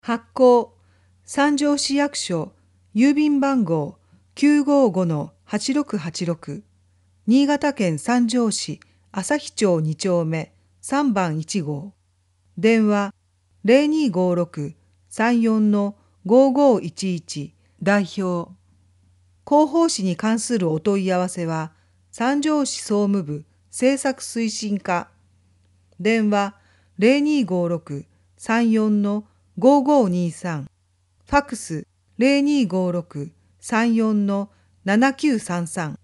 発行、三条市役所、郵便番号955-8686、新潟県三条市旭町2丁目3番1号。電話0256-34-5511。代表。広報誌に関するお問い合わせは、三条市総務部政策推進課。電話0256-34-5523。ファックス0256-34-7933。